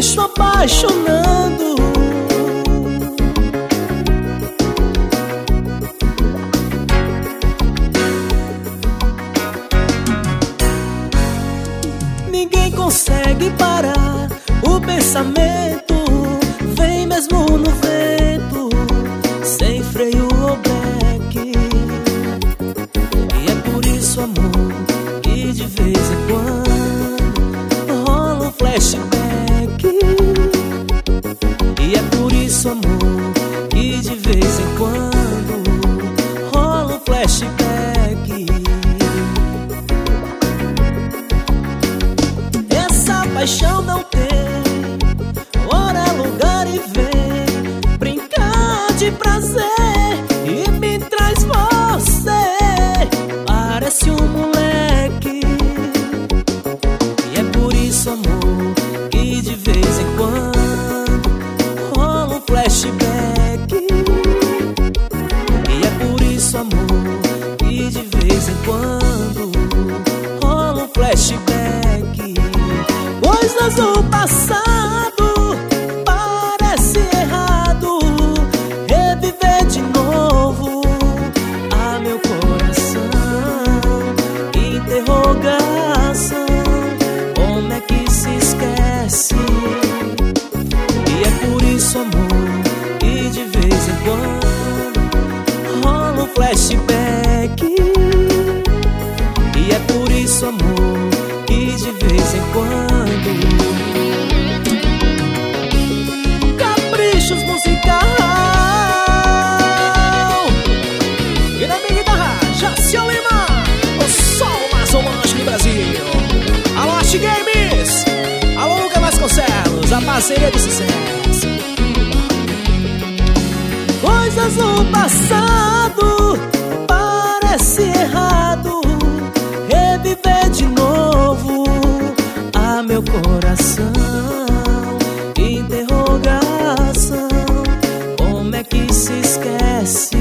bicho apaixonando. Ninguém consegue parar o pensamento, vem mesmo no vento, sem freio ou breque. E é por isso, amor, que de vez em quando rola um flashback. E é por isso, amor, que de vez em quando rola um flashback. Essa paixão não tem hora, lugar e vem brincar de prazer e me traz você, parece um moleque. E é por isso, amor, que de vez em quando rola um flashback. E é por isso, amor, que de vez em quando rola um flashback. Coisas do passado parece errado, reviver de novo a meu coração. Interrogação, como é que se esquece? E é por isso, amor, que de vez em quando rola um flashback. E é por isso, amor, que de vez em quando Caprichos Musical. E na minha guitarra, Jaciel Lima, o sol mais romântico do Brasil. Alô, Art Games, alô, Lucas Vasconcelos, a parceria de sucesso. Coisas do passado parece errado, reviver de novo a meu coração. Interrogação, como é que se esquece?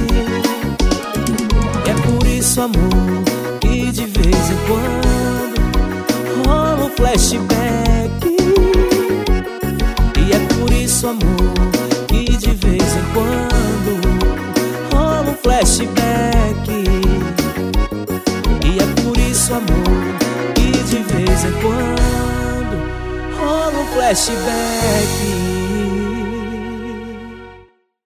É por isso, amor, que de vez em quando rola um flashback. E é por isso, amor, que de vez em quando rola um flashback. E é por isso, amor, que de vez em quando rola um flashback.